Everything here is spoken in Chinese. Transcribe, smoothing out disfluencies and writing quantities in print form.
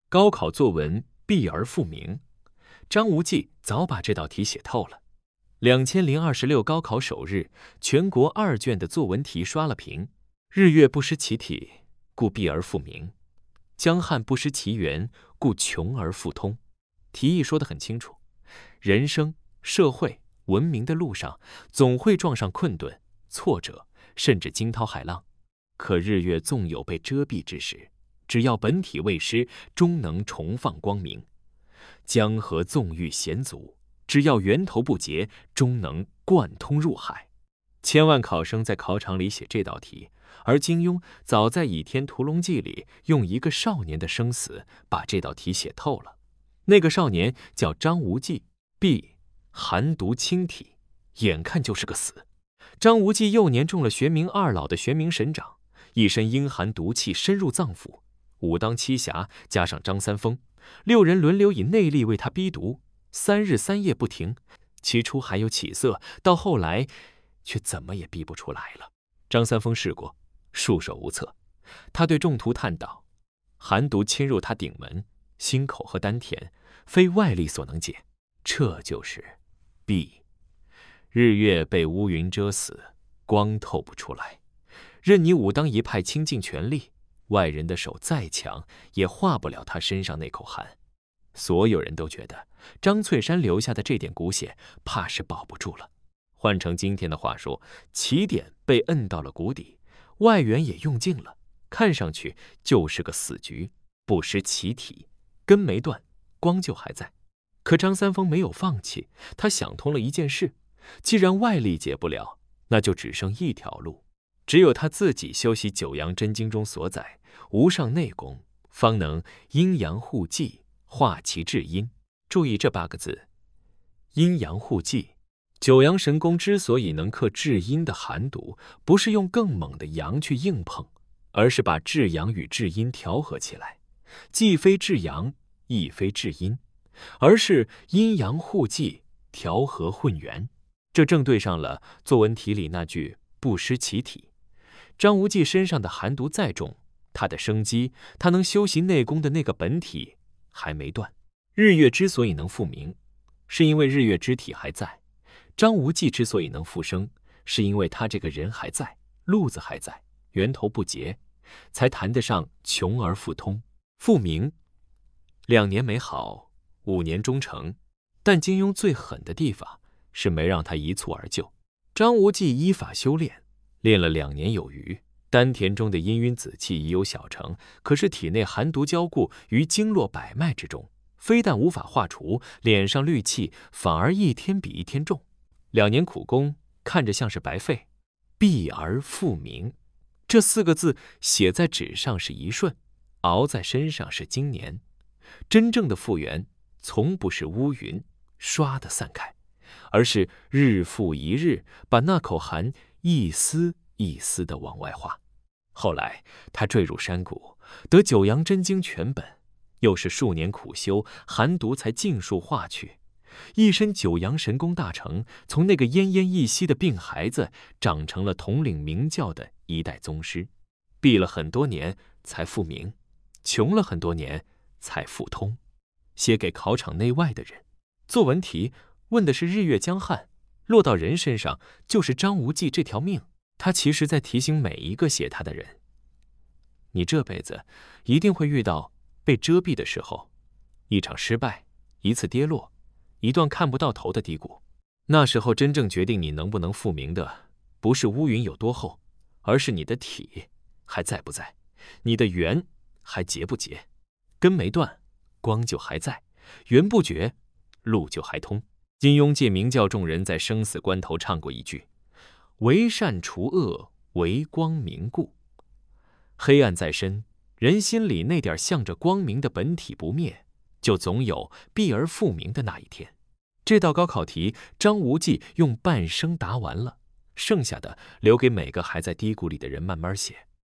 高考作文避而复明。张无忌早把这道题写透了。2026高考首日，全国2卷的作文题刷了屏。日月不失其体，故避而复明；江汉不失其源，故穷而复通。题意说得很清楚，人生、社会、文明的路上，总会撞上困顿、挫折，甚至惊涛骇浪。可日月纵有被遮蔽之时，只要本体未失，终能重放光明；江河纵遇险阻，只要源头不竭，终能贯通入海。千万考生在考场里写这道题，而金庸早在《倚天屠龙记》里用一个少年的生死把这道题写透了。那个少年叫张无忌，避寒毒侵体，眼看就是个死。张无忌幼年中了玄冥二老的玄冥神掌，一身阴寒毒气深入脏腑，武当七侠加上张三丰，6人轮流以内力为他逼毒，3日3夜不停。起初还有起色，到后来却怎么也逼不出来了。张三丰试过，束手无策。他对众徒叹道：寒毒侵入他顶门、心口和丹田，非外力所能解，这就是避。日月被乌云遮死，光透不出来。任你武当一派倾尽全力，外人的手再强，也化不了他身上那口寒。所有人都觉得张翠山留下的这点骨血，怕是保不住了。换成今天的话说，起点被摁到了谷底，外援也用尽了，看上去就是个死局，不失其体，根没断，光就还在。可张三丰没有放弃，他想通了一件事，既然外力解不了，那就只剩一条路，只有他自己修习九阳真经中所载无上内功，方能阴阳互济，化其至阴。注意这8个字，阴阳互济。九阳神功之所以能克至阴的寒毒，不是用更猛的阳去硬碰，而是把至阳与至阴调和起来，既非至阳，亦非至阴，而是阴阳互济，调和混元。这正对上了作文题里那句不失其体。张无忌身上的寒毒再重，他的生机，他能修习内功的那个本体还没断。日月之所以能复明，是因为日月之体还在；张无忌之所以能复生，是因为他这个人还在，路子还在，源头不竭，才谈得上穷而复通。复明2年没好，5年终成。但金庸最狠的地方是没让他一蹴而就。张无忌依法修炼，练了2年有余，丹田中的阴晕紫气已有小成，可是体内寒毒交固于经络百脉之中，非但无法化除，脸上戾气反而一天比一天重。2年苦功看着像是白费。避而复明，这4个字写在纸上是一瞬，熬在身上是经年。真正的复原，从不是乌云唰地散开，而是日复一日，把那口寒一丝一丝地往外化。后来他坠入山谷，得九阳真经全本，又是数年苦修，寒毒才尽数化去。一身九阳神功大成，从那个奄奄一息的病孩子，长成了统领明教的一代宗师。避了很多年才复明，穷了很多年才复通。写给考场内外的人。作文题问的是日月江汉，落到人身上就是张无忌这条命。他其实在提醒每一个写他的人，你这辈子一定会遇到被遮蔽的时候，一场失败，一次跌落，一段看不到头的低谷。那时候真正决定你能不能复明的，不是乌云有多厚，而是你的体还在不在，你的源还结不结。根没断，光就还在；源不绝，路就还通。金庸借明教众人在生死关头唱过一句：为善除恶，为光明故。黑暗在身，人心里那点向着光明的本体不灭，就总有避而复明的那一天。这道高考题，张无忌用半生答完了，剩下的留给每个还在低谷里的人慢慢写。